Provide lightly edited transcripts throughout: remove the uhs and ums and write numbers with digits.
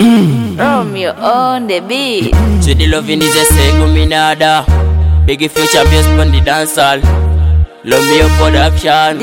Romeo on the beat. So the loving is a sego minada. Biggie future based on the dancehall. Love me up production.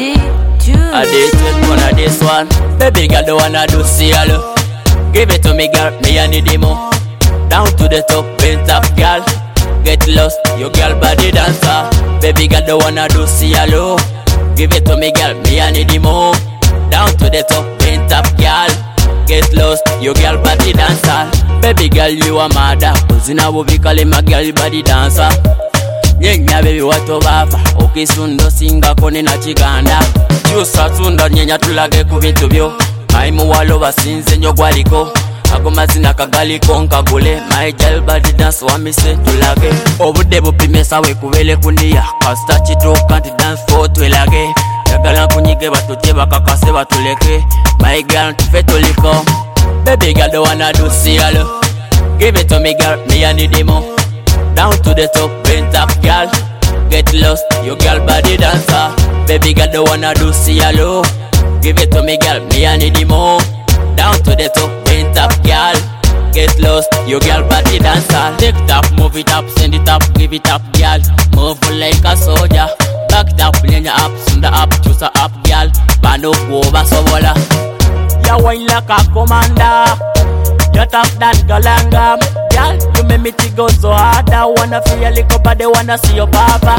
I did it one of this one. Baby girl don't wanna do cielo. Give it to me girl, me I need more. Down to the top, bent up girl. Get lost, your girl body dancer. Baby girl don't wanna do cielo. Give it to me girl, me I need more. Down to the top, bent up girl. Get lost, your girl body dancer. Baby girl you a mother. Uzina wovi kale my girl body dancer. Nyenya baby watu bava. Okisundo singa kone na chiganda. Chusa tunda nyenya tulage ku bintu byo. Maimu walo basinze nyo gwaliko. Ako mazina kagaliko nkagule. My girl body dance wa mise tulage. Obude bupimesa we kubele kundia. Kasta chito kanti dance for twelage. Yagala kunyige batute bakakase batuleke. My girl tufe toliko. Baby girl don't wanna do cielo. Give it to me girl, me I need more. Down to the top, bent up girl. Get lost, your girl body dancer. Baby girl don't wanna do cielo. Give it to me girl, me I need more. Down to the top, bent up girl. Get lost, your girl body dancer. Take it up, move it up, send it up, give it up girl. Move like a soldier. Back it up, lenya up, sunda up, chusa up girl. Band up over so voila. Ya wine like a commander. You top that galanga. Girl, you make me to go so hard. I wanna feel your little body, wanna see your papa.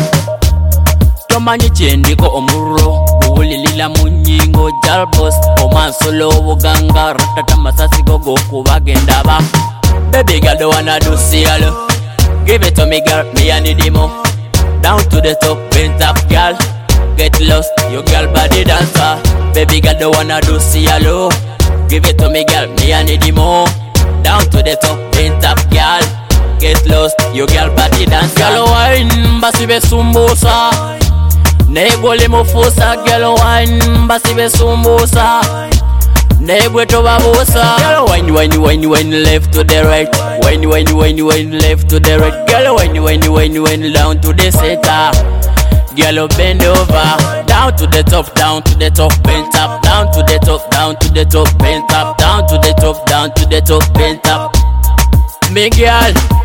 Tomanyi chendiko omuro. Uwili lila munyingo jalbos. Oman solo wuganga. Ratata masasi gogo kubagendaba. Baby girl don't wanna do cielo. Give it to me girl, me I need more. Down to the top, bent up girl. Get lost, your girl body dancer. Baby girl don't wanna do cielo. Give it to me girl, me I need more. Down to the top, bent up girl. Get lost, your girl body dancer. Girl wine, basi be sumbusa. Negwe le mofusa. Girl wine, basi be sumbusa. Negwe to babusa. Girl wine, wine, wine, wine, left to the right. Wine, wine, wine, wine, left to the right. Girl wine, wine, wine, wine, down to the center. Girl bend over. Down to the top, down to the top, bent up. Down to the top, down to the top, bent up. Down to the top, down to the top, bent up. Me girl,